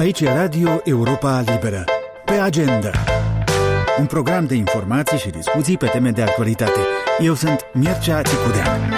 Aici e Radio Europa Liberă. Pe agenda. Un program de informații și discuții pe teme de actualitate. Eu sunt Mircea Țicudean.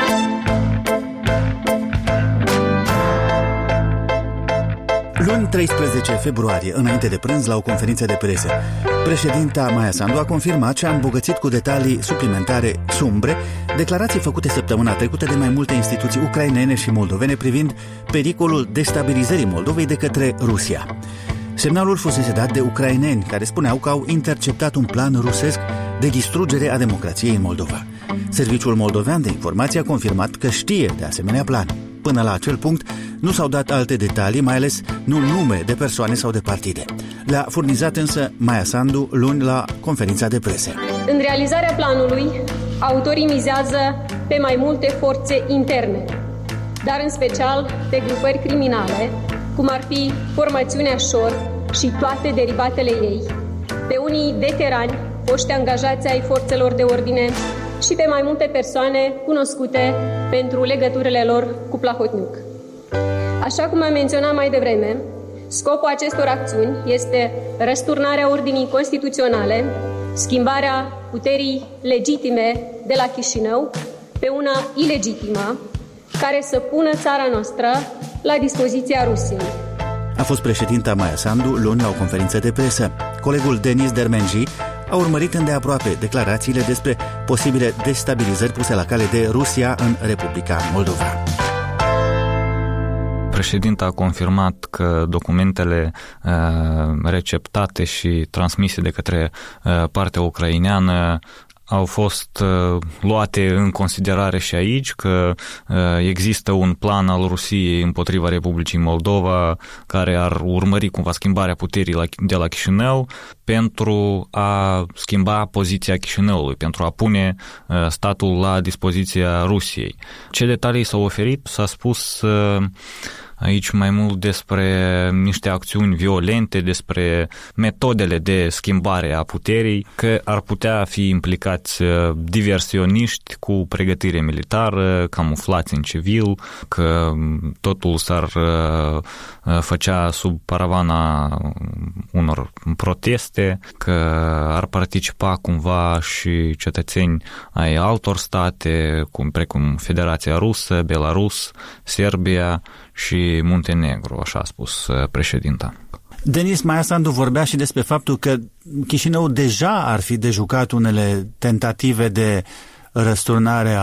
Luni 13 februarie, înainte de prânz, la o conferință de presă, președinta Maia Sandu a confirmat și a îmbogățit cu detalii suplimentare sumbre declarații făcute săptămâna trecută de mai multe instituții ucrainene și moldovene privind pericolul destabilizării Moldovei de către Rusia. Semnalul fusese dat de ucraineni, care spuneau că au interceptat un plan rusesc de distrugere a democrației în Moldova. Serviciul moldovean de informație a confirmat că știe de asemenea plan. Până la acel punct nu s-au dat alte detalii, mai ales nu nume de persoane sau de partide. Le-a furnizat însă Maia Sandu luni la conferința de presă. În realizarea planului, autorii mizează pe mai multe forțe interne, dar în special pe grupări criminale, cum ar fi formațiunea Șor și toate derivatele ei, pe unii veterani, foști angajați ai forțelor de ordine și pe mai multe persoane cunoscute pentru legăturile lor cu Plahotniuc. Așa cum am menționat mai devreme, scopul acestor acțiuni este răsturnarea ordinii constituționale, schimbarea puterii legitime de la Chișinău pe una ilegitimă, care să pună țara noastră la dispoziția Rusiei. A fost președinta Maia Sandu luni la o conferință de presă. Colegul Denis Dermenji a urmărit îndeaproape declarațiile despre posibile destabilizări puse la cale de Rusia în Republica Moldova. Președinta a confirmat că documentele receptate și transmise de către partea ucraineană au fost luate în considerare și aici, că există un plan al Rusiei împotriva Republicii Moldova care ar urmări cumva schimbarea puterii de la Chișinău pentru a schimba poziția Chișinăului, pentru a pune statul la dispoziția Rusiei. Ce detalii s-au oferit? S-a spus aici mai mult despre niște acțiuni violente, despre metodele de schimbare a puterii, că ar putea fi implicați diversioniști cu pregătire militară, camuflați în civil, că totul s-ar făcea sub paravana unor proteste, că ar participa cumva și cetățeni ai altor state, precum Federația Rusă, Belarus, Serbia și Muntenegru, așa a spus președinta. Denis, Maia Sandu vorbea și despre faptul că Chișinău deja ar fi de jucat unele tentative de răsturnare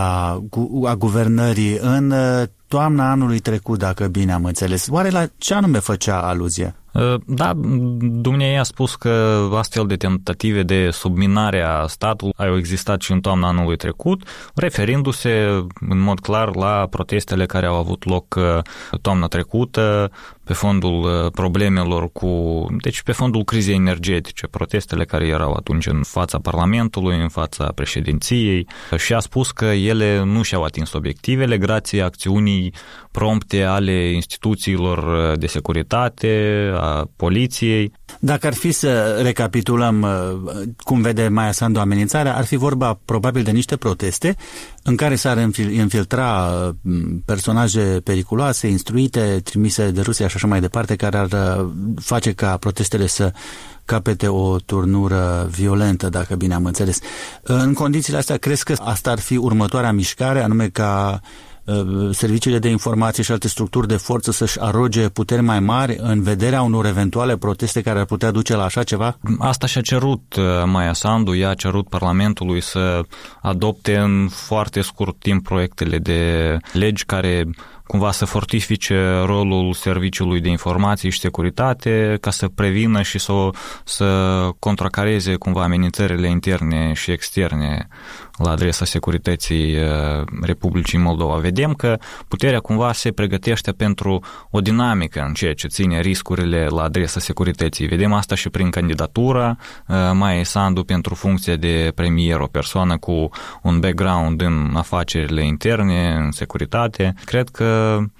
a guvernării în toamna anului trecut, dacă bine am înțeles. Oare la ce anume făcea aluzie? Da, dumneavoastră a spus că astfel de tentative de subminare a statului au existat și în toamna anului trecut, referindu-se în mod clar la protestele care au avut loc toamna trecută pe fondul problemelor deci pe fondul crizei energetice, protestele care erau atunci în fața Parlamentului, în fața președinției, și a spus că ele nu și-au atins obiectivele grație acțiunii prompte ale instituțiilor de securitate, a poliției. Dacă ar fi să recapitulăm cum vede Maia Sandu amenințarea, ar fi vorba probabil de niște proteste în care s-ar infiltra personaje periculoase, instruite, trimise de Rusia și așa mai departe, care ar face ca protestele să capete o turnură violentă, dacă bine am înțeles. În condițiile astea, crezi că asta ar fi următoarea mișcare, anume ca serviciile de informație și alte structuri de forță să-și aroge puteri mai mari în vederea unor eventuale proteste care ar putea duce la așa ceva? Asta și-a cerut Maia Sandu, ea a cerut Parlamentului să adopte în foarte scurt timp proiectele de legi care cumva să fortifice rolul Serviciului de Informații și Securitate ca să prevină și să contracareze cumva amenințările interne și externe la adresa securității Republicii Moldova. Vedem că puterea cumva se pregătește pentru o dinamică în ceea ce ține riscurile la adresa securității. Vedem asta și prin candidatura Maiei Sandu pentru funcția de premier, o persoană cu un background în afacerile interne, în securitate. Cred că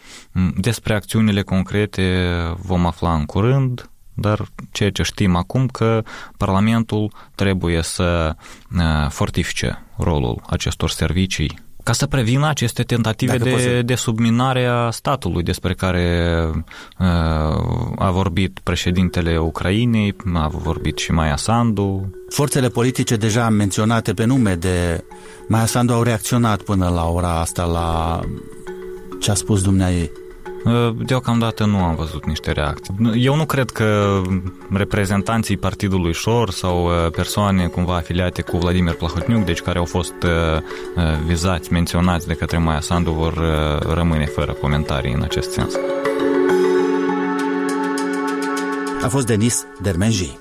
despre acțiunile concrete vom afla în curând, dar ceea ce știm acum că Parlamentul trebuie să fortifice rolul acestor servicii Ca să prevină aceste tentative de subminare a statului despre care a vorbit președintele Ucrainei, a vorbit și Maia Sandu. Forțele politice deja menționate pe nume de Maia Sandu au reacționat până la ora asta la ce a spus dumneaei. Deocamdată nu am văzut niște reacții. Eu nu cred că reprezentanții Partidului Șor sau persoane cumva afiliate cu Vladimir Plahotniuc, deci care au fost vizați, menționați de către Maia Sandu, vor rămâne fără comentarii în acest sens. A fost Denis Dermenji.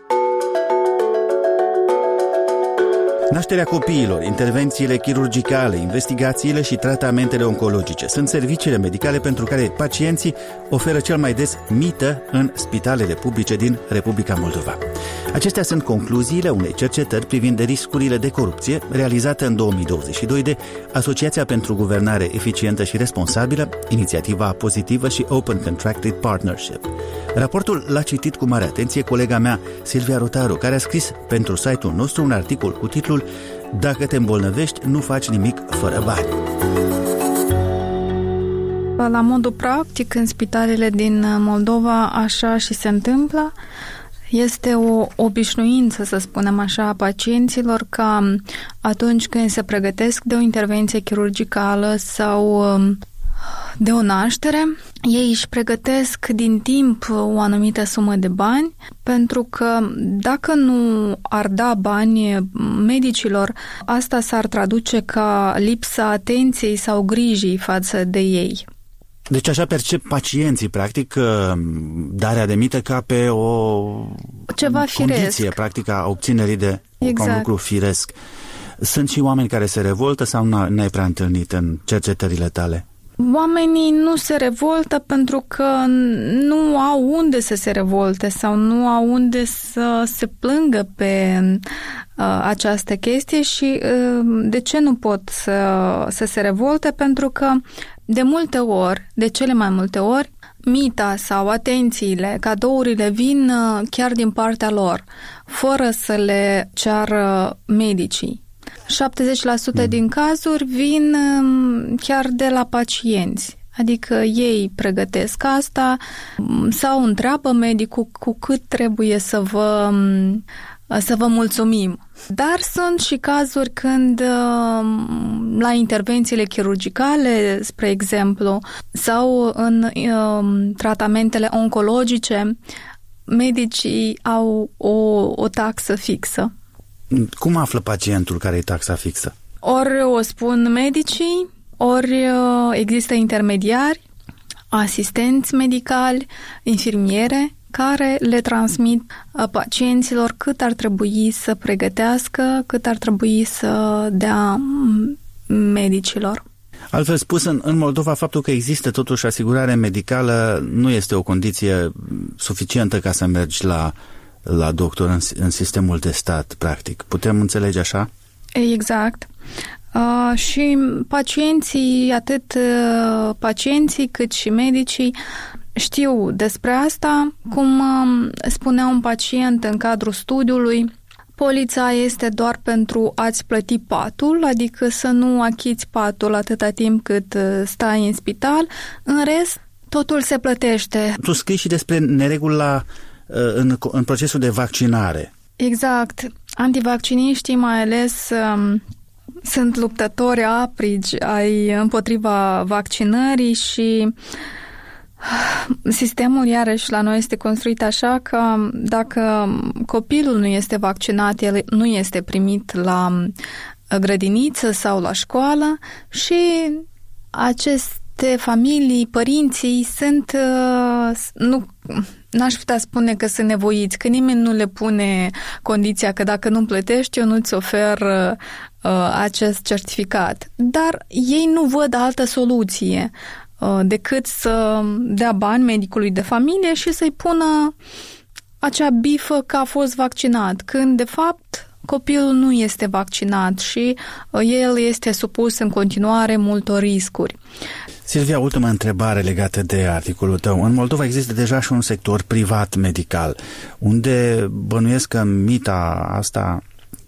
Nașterea copiilor, intervențiile chirurgicale, investigațiile și tratamentele oncologice sunt serviciile medicale pentru care pacienții oferă cel mai des mită în spitalele publice din Republica Moldova. Acestea sunt concluziile unei cercetări privind riscurile de corupție realizată în 2022 de Asociația pentru Guvernare Eficientă și Responsabilă, Inițiativa Pozitivă și Open Contracted Partnership. Raportul l-a citit cu mare atenție colega mea, Silvia Rotaru, care a scris pentru site-ul nostru un articol cu titlul Dacă te îmbolnăvești, nu faci nimic fără bani. La modul practic, în spitalele din Moldova, așa și se întâmplă. Este o obișnuință, să spunem așa, a pacienților ca atunci când se pregătesc de o intervenție chirurgicală sau de o naștere, ei își pregătesc din timp o anumită sumă de bani, pentru că dacă nu ar da bani medicilor, asta s-ar traduce ca lipsa atenției sau grijii față de ei. Deci așa percep pacienții, practic, darea de mită ca pe o ceva condiție, firesc. Practic, a obținerii de exact. Un lucru firesc. Sunt și oameni care se revoltă sau n-ai prea întâlnit în cercetările tale? Oamenii nu se revoltă pentru că nu au unde să se revolte sau nu au unde să se plângă pe această chestie și de ce nu pot să se revolte? Pentru că de multe ori, de cele mai multe ori, mita sau atențiile, cadourile vin chiar din partea lor, fără să le ceară medicii. 70% din cazuri vin chiar de la pacienți, adică ei pregătesc asta sau întreabă medicul cu cât trebuie să vă mulțumim. Dar sunt și cazuri când la intervențiile chirurgicale, spre exemplu, sau în tratamentele oncologice, medicii au o taxă fixă. Cum află pacientul care e taxa fixă? Ori o spun medicii, ori există intermediari, asistenți medicali, infirmiere, care le transmit pacienților cât ar trebui să pregătească, cât ar trebui să dea medicilor. Altfel spus, în Moldova, faptul că există totuși asigurare medicală nu este o condiție suficientă ca să mergi la doctor în sistemul de stat, practic. Putem înțelege așa? Exact. Și pacienții, atât pacienții cât și medicii, știu despre asta. Cum spunea un pacient în cadrul studiului, polița este doar pentru a-ți plăti patul, adică să nu achiți patul atâta timp cât stai în spital. În rest, totul se plătește. Tu scrii și despre neregula în procesul de vaccinare. Exact. Antivacciniștii mai ales sunt luptători aprigi împotriva vaccinării și sistemul iarăși la noi este construit așa că dacă copilul nu este vaccinat, el nu este primit la grădiniță sau la școală și aceste familii, părinții sunt, n-aș putea spune că sunt nevoiți, că nimeni nu le pune condiția că dacă nu plătești, eu nu-ți ofer acest certificat. Dar ei nu văd altă soluție decât să dea bani medicului de familie și să-i pună acea bifă că a fost vaccinat, când de fapt copilul nu este vaccinat și el este supus în continuare multor riscuri. Silvia, ultima întrebare legată de articolul tău. În Moldova există deja și un sector privat medical, unde bănuiesc că mita asta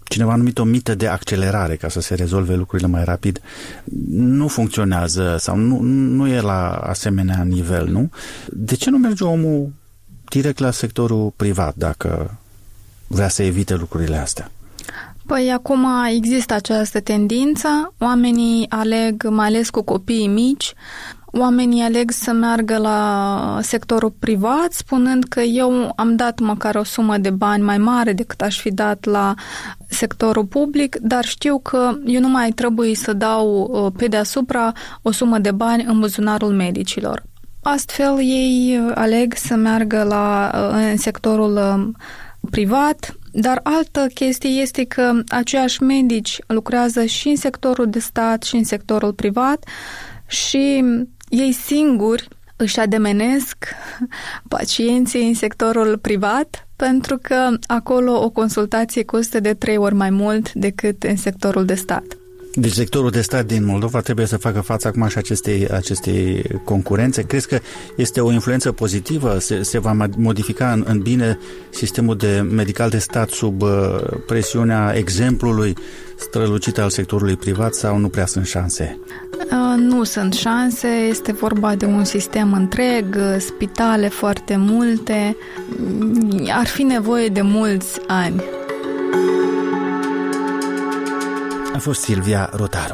cineva a numit o mită de accelerare ca să se rezolve lucrurile mai rapid, nu funcționează sau nu e la asemenea nivel, nu? De ce nu merge omul direct la sectorul privat dacă vrea să evite lucrurile astea? Păi acum există această tendință, oamenii aleg, mai ales cu copiii mici, oamenii aleg să meargă la sectorul privat, spunând că eu am dat măcar o sumă de bani mai mare decât aș fi dat la sectorul public, dar știu că eu nu mai trebuie să dau pe deasupra o sumă de bani în buzunarul medicilor. Astfel, ei aleg să meargă în sectorul privat, dar altă chestie este că aceiași medici lucrează și în sectorul de stat și în sectorul privat și ei singuri își ademenesc pacienții în sectorul privat pentru că acolo o consultație costă de 3 ori mai mult decât în sectorul de stat. Deci sectorul de stat din Moldova trebuie să facă față acum și acestei concurențe. Crezi că este o influență pozitivă? Se va modifica în bine sistemul medical de stat sub presiunea exemplului strălucit al sectorului privat sau nu prea sunt șanse? Nu sunt șanse, este vorba de un sistem întreg, spitale foarte multe, ar fi nevoie de mulți ani. A fost Silvia Rotaro.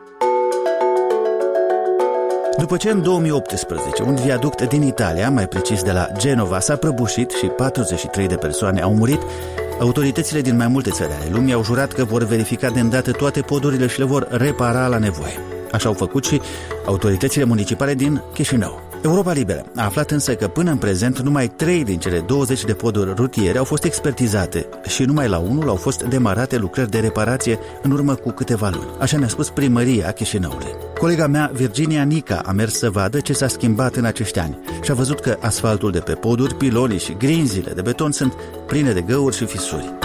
După ce în 2018 un viaduct din Italia, mai precis de la Genova, s-a prăbușit și 43 de persoane au murit, autoritățile din mai multe țări ale lumii au jurat că vor verifica de îndată toate podurile și le vor repara la nevoie. Așa au făcut și autoritățile municipale din Chișinău. Europa Liberă a aflat însă că până în prezent numai 3 din cele 20 de poduri rutiere au fost expertizate și numai la unul au fost demarate lucrări de reparație în urmă cu câteva luni. Așa mi-a spus primăria Chișinăului. Colega mea, Virginia Nica, a mers să vadă ce s-a schimbat în acești ani și a văzut că asfaltul de pe poduri, pilonii și grinzile de beton sunt pline de găuri și fisuri.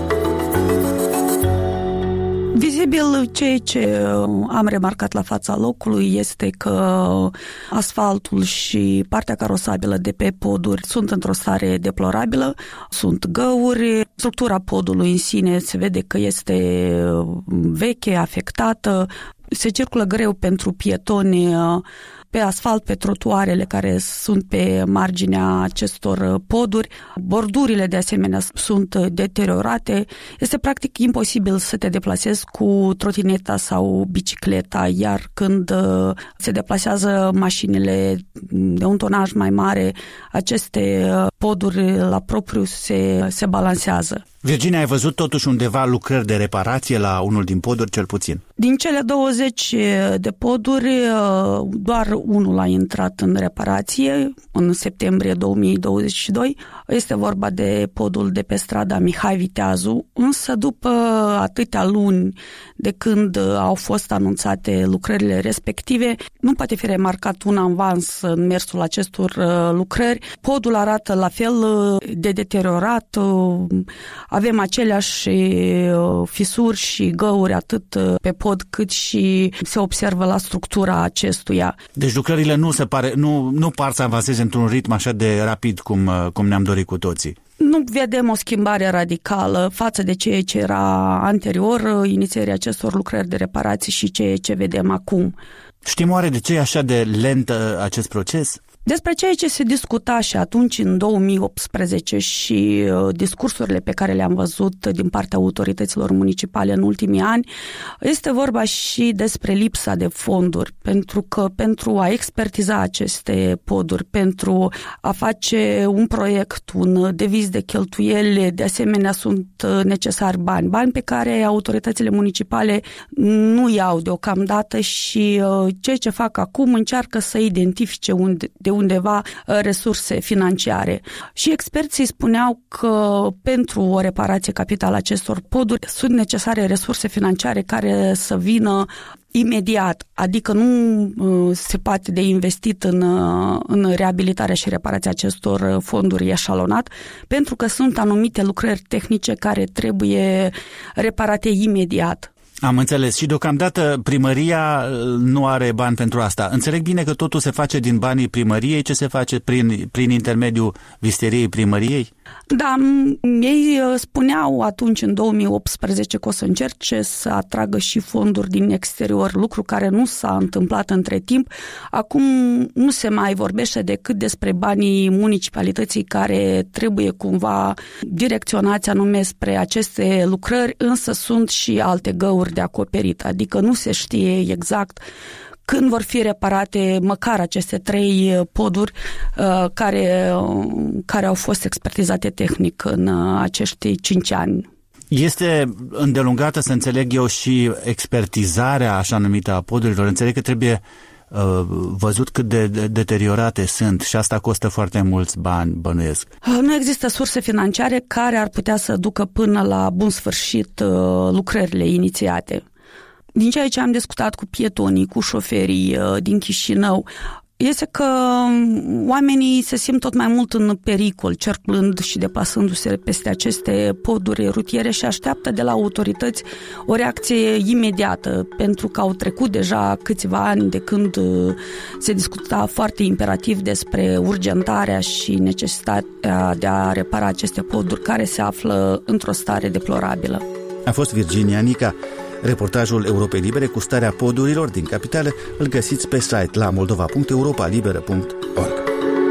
Vizibil, ceea ce am remarcat la fața locului este că asfaltul și partea carosabilă de pe poduri sunt într-o stare deplorabilă, sunt găuri, structura podului în sine se vede că este veche, afectată, se circulă greu pentru pietoni pe asfalt, pe trotuarele care sunt pe marginea acestor poduri. Bordurile de asemenea sunt deteriorate. Este practic imposibil să te deplasezi cu trotineta sau bicicleta, iar când se deplasează mașinile de un tonaj mai mare, aceste poduri la propriu se balansează. Virginia, ai văzut totuși undeva lucrări de reparație la unul din poduri, cel puțin? Din cele 20 de poduri, doar unul a intrat în reparație în septembrie 2022. Este vorba de podul de pe strada Mihai Viteazu, însă după atâtea luni de când au fost anunțate lucrările respective, nu poate fi remarcat un avans în mersul acestor lucrări. Podul arată la fel de deteriorat, avem aceleași fisuri și găuri atât pe pod cât și se observă la structura acestuia. Deci lucrările nu par să avanseze într-un ritm așa de rapid cum ne-am dorit cu toții. Nu vedem o schimbare radicală față de ceea ce era anterior inițierii acestor lucrări de reparații și ceea ce vedem acum. Știm oare de ce e așa de lent acest proces? Despre ceea ce se discuta și atunci în 2018 și discursurile pe care le-am văzut din partea autorităților municipale în ultimii ani, este vorba și despre lipsa de fonduri, pentru că pentru a expertiza aceste poduri, pentru a face un proiect, un deviz de cheltuieli, de asemenea sunt necesari bani pe care autoritățile municipale nu iau deocamdată și ceea ce fac acum încearcă să identifice de undeva resurse financiare. Și experții spuneau că pentru o reparație capitală acestor poduri sunt necesare resurse financiare care să vină imediat, adică nu se poate de investit în reabilitarea și reparația acestor fonduri eșalonat, pentru că sunt anumite lucrări tehnice care trebuie reparate imediat. Am înțeles. Și deocamdată primăria nu are bani pentru asta. Înțeleg bine că totul se face din banii primăriei. Ce se face prin intermediul visteriei primăriei? Da, ei spuneau atunci în 2018 că o să încerce să atragă și fonduri din exterior, lucru care nu s-a întâmplat între timp. Acum nu se mai vorbește decât despre banii municipalității care trebuie cumva direcționați anume spre aceste lucrări, însă sunt și alte găuri de acoperit, adică nu se știe exact când vor fi reparate măcar aceste 3 poduri care au fost expertizate tehnic în acești 5 ani. Este îndelungată, să înțeleg eu, și expertizarea așa numită a podurilor. Înțeleg că trebuie văzut cât de deteriorate sunt și asta costă foarte mulți bani, bănuiesc. Nu există surse financiare care ar putea să ducă până la bun sfârșit lucrările inițiate. Din ceea ce am discutat cu pietonii, cu șoferii din Chișinău, este că oamenii se simt tot mai mult în pericol, circulând și deplasându-se peste aceste poduri rutiere și așteaptă de la autorități o reacție imediată, pentru că au trecut deja câțiva ani de când se discuta foarte imperativ despre urgentarea și necesitatea de a repara aceste poduri care se află într-o stare deplorabilă. A fost Virginia Nica. Reportajul Europei Libere cu starea podurilor din capitală îl găsiți pe site la moldova.europalibera.org.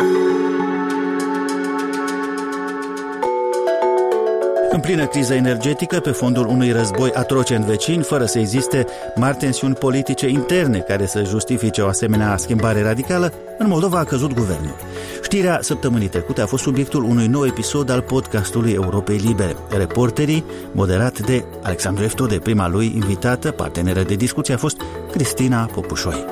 În plină criză energetică, pe fondul unui război atroce în vecini, fără să existe mari tensiuni politice interne care să justifice o asemenea schimbare radicală, în Moldova a căzut guvernul. Știrea săptămânii trecute a fost subiectul unui nou episod al podcastului Europei Libere. Reporterii, moderat de Alexandru Eftode, prima lui invitată, parteneră de discuție, a fost Cristina Popușoi.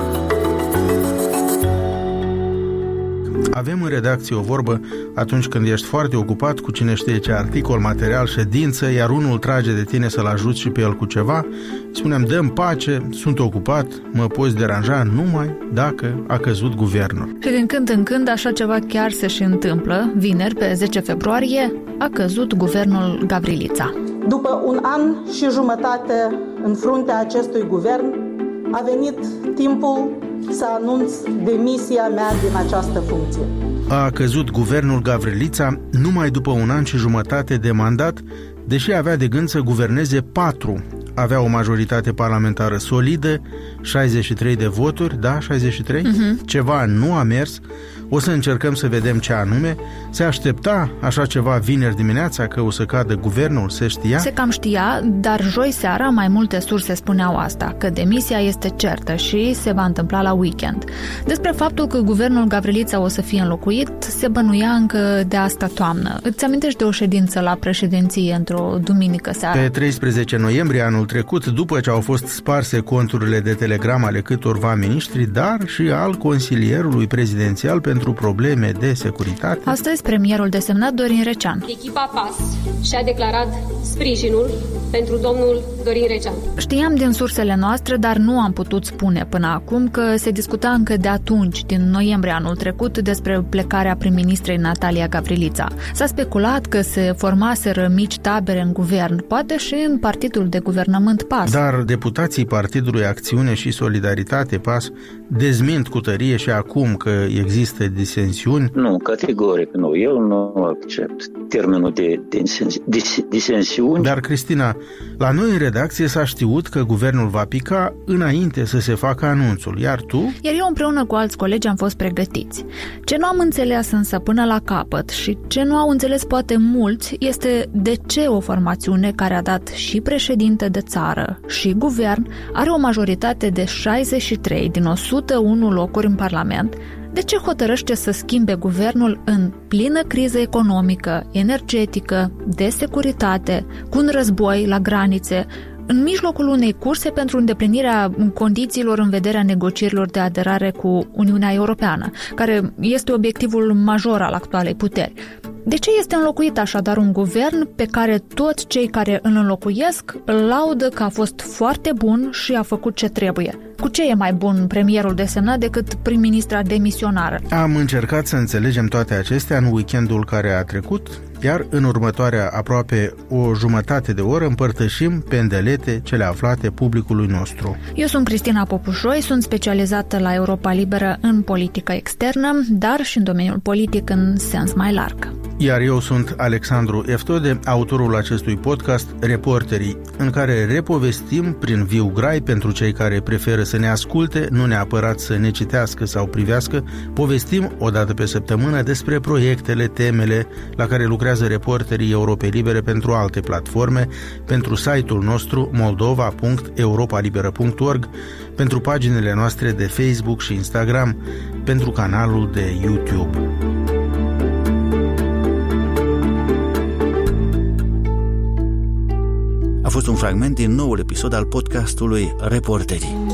Avem în redacție o vorbă atunci când ești foarte ocupat cu cine știe ce articol, material, ședință, iar unul trage de tine să-l ajuți și pe el cu ceva. Spuneam, dă-mi pace, sunt ocupat, mă poți deranja numai dacă a căzut guvernul. Și din când în când așa ceva chiar se și întâmplă. Vineri, pe 10 februarie, a căzut guvernul Gavrilița. După un an și jumătate în fruntea acestui guvern, a venit timpul să anunț demisia mea din această funcție. A căzut guvernul Gavrilița numai după un an și jumătate de mandat, deși avea de gând să guverneze 4. Avea o majoritate parlamentară solidă, 63 de voturi, da, 63? Ceva nu a mers. O să încercăm să vedem ce anume. Se aștepta așa ceva vineri dimineața că o să cadă guvernul, se știa? Se cam știa, dar joi seara mai multe surse spuneau asta, că demisia este certă și se va întâmpla la weekend. Despre faptul că guvernul Gavrilița o să fie înlocuit se bănuia încă de asta toamnă. Îți amintești de o ședință la președinție într-o duminică seara? Pe 13 noiembrie anul trecut, după ce au fost sparse conturile de Telegram ale câtorva miniștri, dar și al consilierului prezidențial pentru probleme de securitate. Astăzi, premierul desemnat Dorin Recean. Echipa PAS și-a declarat sprijinul pentru domnul Dorin Recean. Știam din sursele noastre, dar nu am putut spune până acum că se discuta încă de atunci, din noiembrie anul trecut, despre plecarea prim-ministrei Natalia Gavrilița. S-a speculat că se formaseră mici tabere în guvern, poate și în partidul de guvernământ PAS. Dar deputații Partidului Acțiune și Solidaritate PAS dezmint cu tărie și acum că există disensiuni? Nu, categoric nu. Eu nu accept termenul de disensiuni. Dar, Cristina, la noi în redacție s-a știut că guvernul va pica înainte să se facă anunțul, iar tu? Iar eu împreună cu alți colegi am fost pregătiți. Ce nu am înțeles însă până la capăt și ce nu au înțeles poate mulți este de ce o formațiune care a dat și președinte de țară și guvern are o majoritate de 63 din 101 locuri în Parlament. De ce hotărăște să schimbe guvernul în plină criză economică, energetică, de securitate, cu un război la granițe, în mijlocul unei curse pentru îndeplinirea condițiilor în vederea negocierilor de aderare cu Uniunea Europeană, care este obiectivul major al actualei puteri? De ce este înlocuit așadar un guvern pe care toți cei care îl înlocuiesc îl laudă că a fost foarte bun și a făcut ce trebuie? Cu ce e mai bun premierul desemnat decât prim-ministra demisionară? Am încercat să înțelegem toate acestea în weekendul care a trecut iar în următoarea aproape o jumătate de oră împărtășim pe îndelete cele aflate publicului nostru. Eu sunt Cristina Popușoi, sunt specializată la Europa Liberă în politică externă, dar și în domeniul politic în sens mai larg. Iar eu sunt Alexandru Eftode, autorul acestui podcast Reporterii, în care repovestim prin viu grai pentru cei care preferă să ne asculte, nu neapărat să ne citească sau privească, povestim o dată pe săptămână despre proiectele, temele la care lucrează reporterii Europei Libere pentru alte platforme, pentru site-ul nostru moldova.europalibera.org, pentru paginile noastre de Facebook și Instagram, pentru canalul de YouTube. A fost un fragment din noul episod al podcastului Reporterii.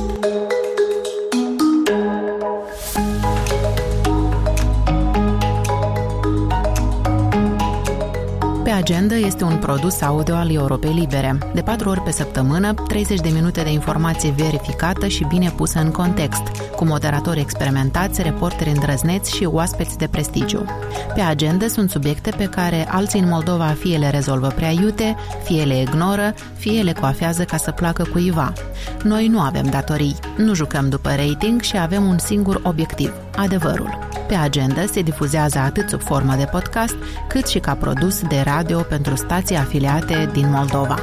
Pe Agenda este un produs audio al Europei Libere. De 4 ori pe săptămână, 30 de minute de informație verificată și bine pusă în context, cu moderatori experimentați, reporteri îndrăzneți și oaspeți de prestigiu. Pe Agenda sunt subiecte pe care alții în Moldova fie le rezolvă prea iute, fie le ignoră, fie le coafează ca să placă cuiva. Noi nu avem datorii, nu jucăm după rating și avem un singur obiectiv, adevărul. Pe Agenda se difuzează atât sub formă de podcast, cât și ca produs de radio pentru stații afiliate din Moldova.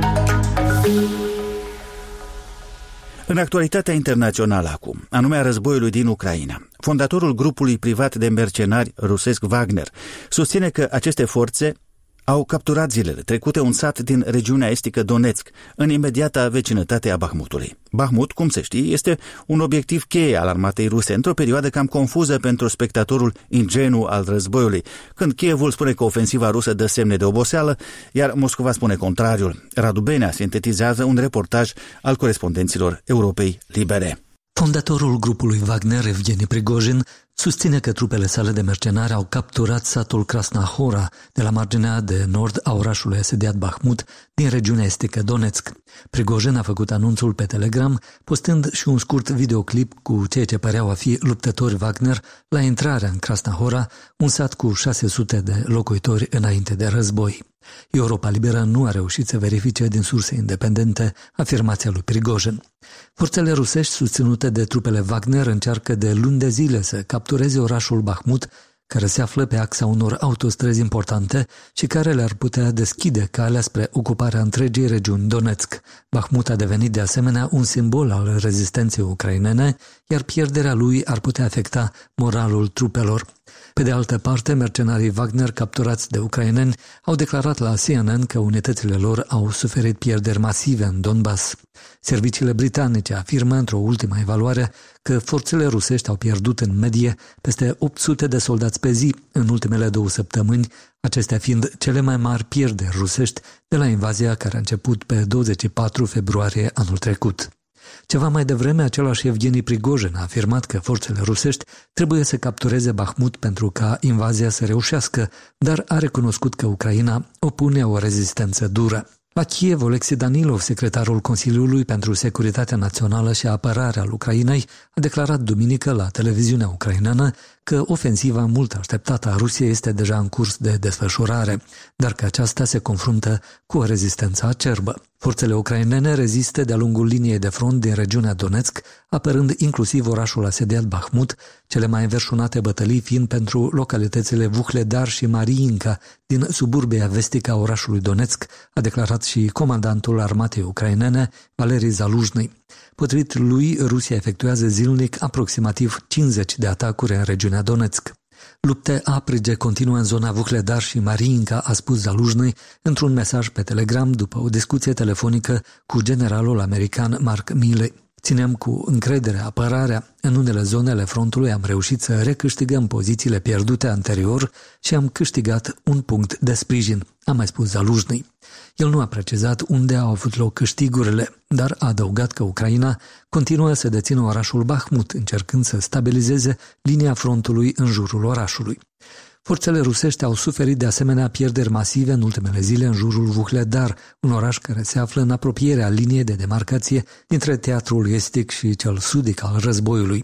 În actualitatea internațională acum, anume a războiului din Ucraina, fondatorul grupului privat de mercenari rusesc Wagner susține că aceste forțe au capturat zilele trecute un sat din regiunea estică Donetsk, în imediata vecinătate a Bahmutului. Bahmut, cum se știe, este un obiectiv cheie al armatei ruse într-o perioadă cam confuză pentru spectatorul ingenu al războiului, când Kievul spune că ofensiva rusă dă semne de oboseală, iar Moscova spune contrariul. Radu Benea sintetizează un reportaj al corespondenților Europei Libere. Fondatorul grupului Wagner, Evgeni Prigojin, susține că trupele sale de mercenari au capturat satul Krasnahora, de la marginea de nord a orașului asediat Bahmut, din regiunea estică Donetsk. Prigojin a făcut anunțul pe Telegram, postând și un scurt videoclip cu ceea ce păreau a fi luptători Wagner la intrarea în Krasnahora, un sat cu 600 de locuitori înainte de război. Europa Liberă nu a reușit să verifice din surse independente afirmația lui Prigojin. Forțele rusești susținute de trupele Wagner încearcă de luni de zile să captureze orașul Bahmut, care se află pe axa unor autostrăzi importante și care le-ar putea deschide calea spre ocuparea întregii regiuni Donetsk. Bahmut a devenit de asemenea un simbol al rezistenței ucrainene, iar pierderea lui ar putea afecta moralul trupelor. Pe de altă parte, mercenarii Wagner capturați de ucraineni au declarat la CNN că unitățile lor au suferit pierderi masive în Donbass. Serviciile britanice afirmă într-o ultimă evaluare că forțele rusești au pierdut în medie peste 800 de soldați pe zi în ultimele 2 săptămâni, acestea fiind cele mai mari pierderi rusești de la invazia care a început pe 24 februarie anul trecut. Ceva mai devreme, același Evgeni Prigojin a afirmat că forțele rusești trebuie să captureze Bahmut pentru ca invazia să reușească, dar a recunoscut că Ucraina opune o rezistență dură. La Kiev, Oleksiy Danilov, secretarul Consiliului pentru Securitatea Națională și Apărarea al Ucrainei, a declarat duminică la televiziunea ucraineană că ofensiva mult așteptată a Rusiei este deja în curs de desfășurare, dar că aceasta se confruntă cu o rezistență acerbă. Forțele ucrainene rezistă de-a lungul liniei de front din regiunea Donetsk, apărând inclusiv orașul asediat Bahmut, cele mai înverșunate bătălii fiind pentru localitățile Vuhledar și Mariinka din suburbia vestică a orașului Donetsk, a declarat și comandantul armatei ucrainene, Valeri Zaluzhnyi. Potrivit lui, Rusia efectuează zilnic aproximativ 50 de atacuri în regiunea Donetsk. Lupte aprige continuă în zona Vuhledar și Mariinka, a spus Zaluzhnyi într-un mesaj pe Telegram după o discuție telefonică cu generalul american Mark Milley. Ținem cu încredere apărarea. În unele zonele frontului am reușit să recâștigăm pozițiile pierdute anterior și am câștigat un punct de sprijin, a mai spus Zaluzhnyi. El nu a precizat unde au avut loc câștigurile, dar a adăugat că Ucraina continuă să dețină orașul Bahmut, încercând să stabilizeze linia frontului în jurul orașului. Forțele rusești au suferit de asemenea pierderi masive în ultimele zile în jurul Vuhledar, un oraș care se află în apropierea liniei de demarcație dintre teatrul estic și cel sudic al războiului.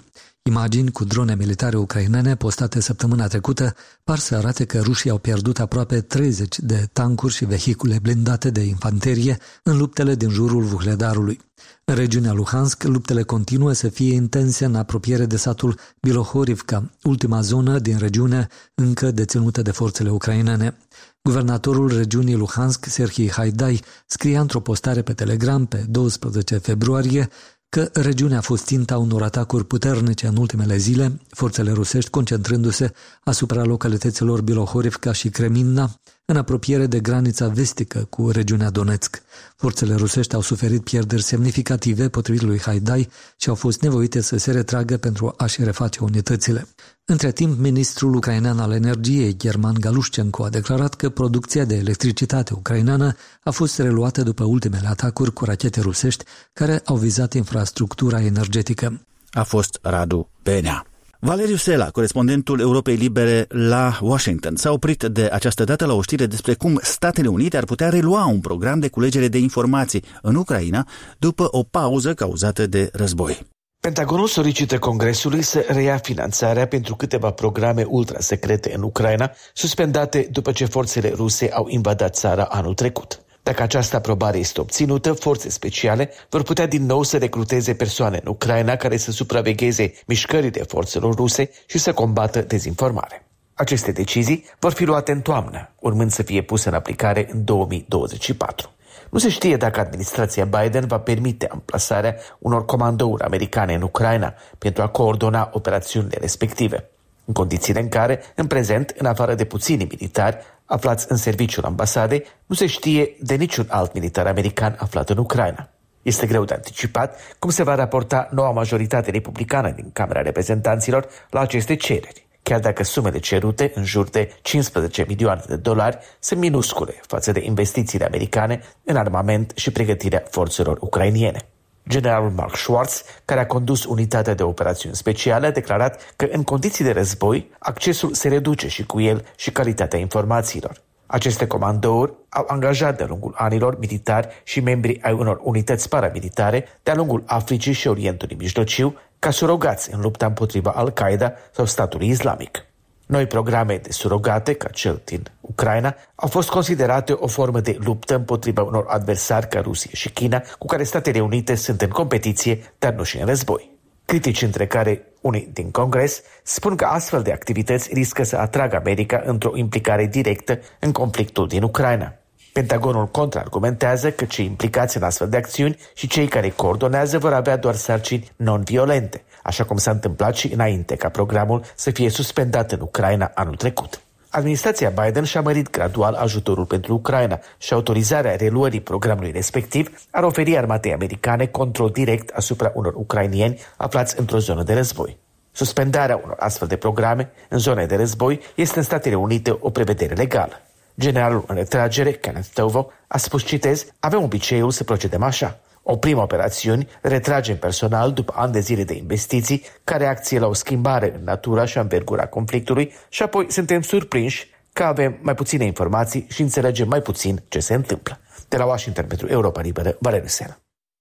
Imagini cu drone militare ucrainene postate săptămâna trecută par să arate că rușii au pierdut aproape 30 de tancuri și vehicule blindate de infanterie în luptele din jurul Vuhledarului. În regiunea Luhansk, luptele continuă să fie intense în apropiere de satul Bilohorivka, ultima zonă din regiune încă deținută de forțele ucrainene. Guvernatorul regiunii Luhansk, Serhii Haidai, scria într-o postare pe Telegram pe 12 februarie că regiunea a fost ținta unor atacuri puternice în ultimele zile, forțele rusești concentrându-se asupra localităților Bilohorivka și Kreminna, în apropiere de granița vestică cu regiunea Donetsk. Forțele rusești au suferit pierderi semnificative, potrivit lui Haidai, și au fost nevoite să se retragă pentru a-și reface unitățile. Între timp, ministrul ucrainean al energiei, German Galushchenko, a declarat că producția de electricitate ucraineană a fost reluată după ultimele atacuri cu rachete rusești care au vizat infrastructura energetică. A fost Radu Benea. Valeriu Sela, corespondentul Europei Libere la Washington, s-a oprit de această dată la o știre despre cum Statele Unite ar putea relua un program de culegere de informații în Ucraina după o pauză cauzată de război. Pentagonul solicită Congresului să reia finanțarea pentru câteva programe ultrasecrete în Ucraina, suspendate după ce forțele ruse au invadat țara anul trecut. Dacă această aprobare este obținută, forțe speciale vor putea din nou să recruteze persoane în Ucraina care să supravegheze mișcările forțelor ruse și să combată dezinformare. Aceste decizii vor fi luate în toamnă, urmând să fie puse în aplicare în 2024. Nu se știe dacă administrația Biden va permite amplasarea unor comandouri americane în Ucraina pentru a coordona operațiunile respective, în condițiile în care, în prezent, în afară de puțini militari aflați în serviciul ambasadei, nu se știe de niciun alt militar american aflat în Ucraina. Este greu de anticipat cum se va raporta noua majoritate republicană din Camera Reprezentanților la aceste cereri, chiar dacă sumele cerute, în jur de 15 milioane de dolari, sunt minuscule față de investițiile americane în armament și pregătirea forțelor ucrainiene. Generalul Mark Schwartz, care a condus unitatea de operațiuni speciale, a declarat că în condiții de război, accesul se reduce și cu el și calitatea informațiilor. Aceste comandouri au angajat de-a lungul anilor militari și membri ai unor unități paramilitare de-a lungul Africii și Orientului Mijlociu ca surogați în lupta împotriva Al-Qaeda sau statului islamic. Noi programe de surogate, ca cel din Ucraina, au fost considerate o formă de luptă împotriva unor adversari ca Rusia și China, cu care Statele Unite sunt în competiție, dar nu și în război. Critici, între care unii din Congres, spun că astfel de activități riscă să atragă America într-o implicare directă în conflictul din Ucraina. Pentagonul contraargumentează că cei implicați în astfel de acțiuni și cei care coordonează vor avea doar sarcini non-violente, așa cum s-a întâmplat și înainte ca programul să fie suspendat în Ucraina anul trecut. Administrația Biden și-a mărit gradual ajutorul pentru Ucraina și autorizarea reluării programului respectiv ar oferi armatei americane control direct asupra unor ucrainieni aflați într-o zonă de război. Suspendarea unor astfel de programe în zone de război este în Statele Unite o prevedere legală. Generalul în retragere, Kenneth Tovo, a spus, citez, avem obiceiul să procedăm așa. Oprim operațiuni, retragem personal după ani de zile de investiții ca reacție la o schimbare în natura și învergura conflictului și apoi suntem surprinși că avem mai puține informații și înțelegem mai puțin ce se întâmplă. De la Washington pentru Europa Liberă, Valeriu Sela.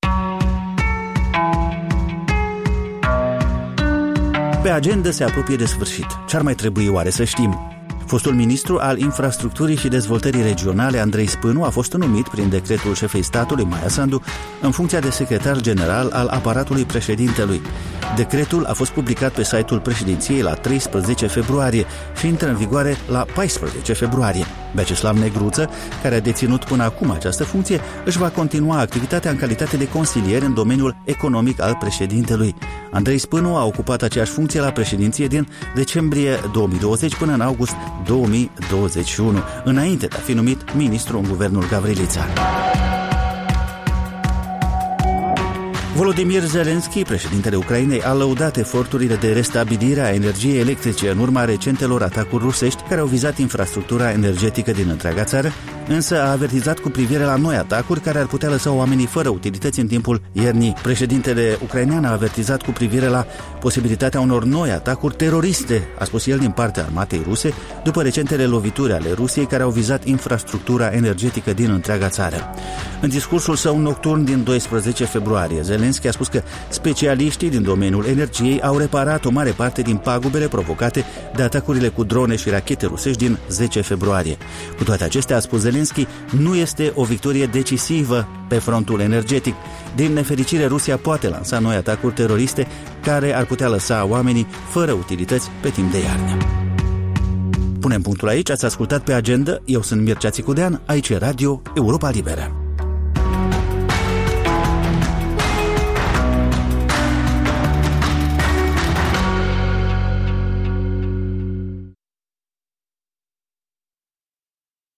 Pe agenda se apropie de sfârșit. Ce-ar mai trebui oare să știm? Fostul ministru al Infrastructurii și Dezvoltării Regionale, Andrei Spânu, a fost numit prin decretul șefei statului, Maia Sandu, în funcția de secretar general al aparatului președintelui. Decretul a fost publicat pe site-ul președinției la 13 februarie și intră în vigoare la 14 februarie. Vyacheslav Negruță, care a deținut până acum această funcție, își va continua activitatea în calitate de consilier în domeniul economic al președintelui. Andrei Spânu a ocupat aceeași funcție la președinție din decembrie 2020 până în august 2021, înainte de a fi numit ministru în guvernul Gavrilița. Volodymyr Zelensky, președintele Ucrainei, a lăudat eforturile de restabilire a energiei electrice în urma recentelor atacuri rusești care au vizat infrastructura energetică din întreaga țară, însă a avertizat cu privire la noi atacuri care ar putea lăsa oamenii fără utilități în timpul iernii. Președintele ucrainean a avertizat cu privire la posibilitatea unor noi atacuri teroriste, a spus el, din partea armatei ruse, după recentele lovituri ale Rusiei care au vizat infrastructura energetică din întreaga țară. În discursul său nocturn din 12 februarie, Zelenski a spus că specialiștii din domeniul energiei au reparat o mare parte din pagubele provocate de atacurile cu drone și rachete rusești din 10 februarie. Cu toate acestea, a spus Zelenski, nu este o victorie decisivă pe frontul energetic. Din nefericire, Rusia poate lansa noi atacuri teroriste care ar putea lăsa oamenii fără utilități pe timp de iarnă. Punem punctul aici, ați ascultat pe Agenda, eu sunt Mircea Țicudean, aici e Radio Europa Liberă.